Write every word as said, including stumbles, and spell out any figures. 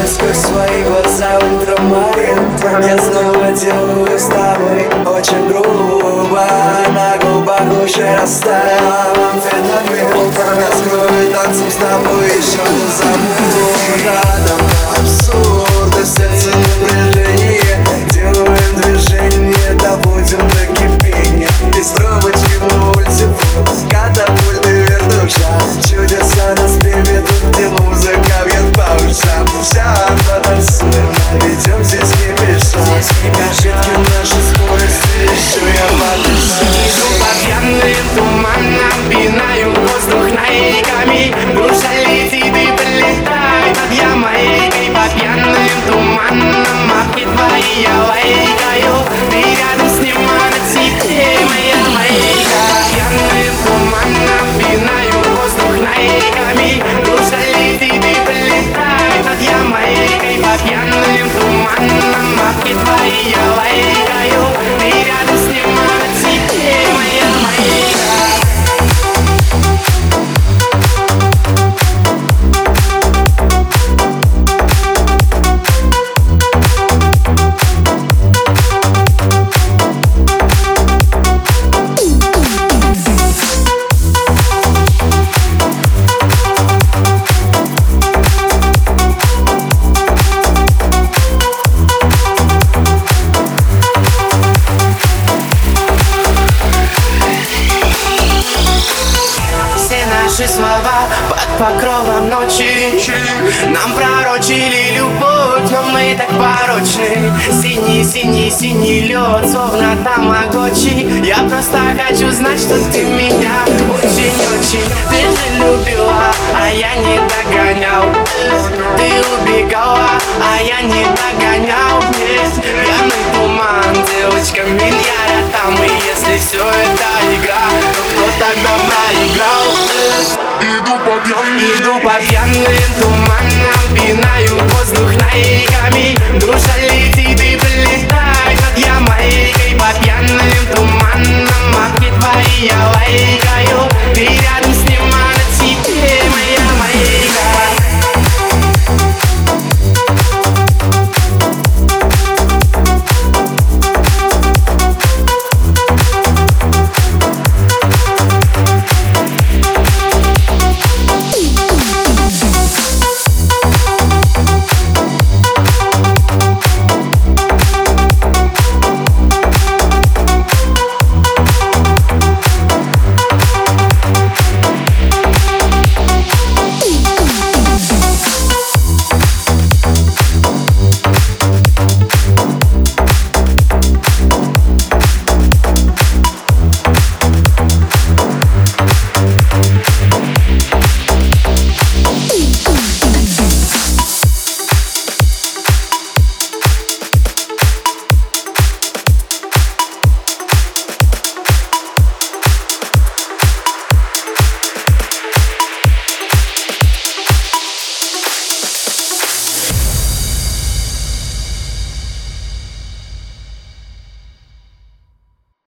сквозь свои глаза ультрамарин. Я снова делаю с тобой очень грубо. На губах уже растаял амфетамин. Раскрою танцем с тобой, еще не забуду. Абсурд, и сердце напряжение. Делаем движение, доводим до кипения. Из трубочки в мультифон, катапульты вертушка. Чудеса нас приведут, где музыка бьет по ушам. Вся потанцуем, ведем здесь не пеша. Ошибки наши скорости, еще я подышу. Иду по пьяным туманам, пинаю воздух наиками. Душа летит и прилетай над Ямайкой. По пьяным туманам, апки твои я лайкаю. Ты рядом с ним, а на тебе моя майка. По пьяным туманам, пинаю воздух наиками. Душа летит и прилетай над Ямайкой. По пьяным туманам, апки твои я лайкаю. Ты рядом с ним, а на тебе моя майка. Наши слова под покровом ночи нам пророчили любовь, но мы так порочны. Синий, синий, синий лед, словно тамагочи. Я просто хочу знать, что ты меня очень-очень. Ты же любила, а я не догонял. Ты убегала, а я не догонял. Нет, пьяный туман, девочка, миллиард там. И если все это игра, то кто тогда проиграл? Иду по пьяным, иду по пьяным туманам, пинаю воздух наиками. Душа летит и прилетай над Ямайкой. По пьяным туманам, апки твои я лайкаю.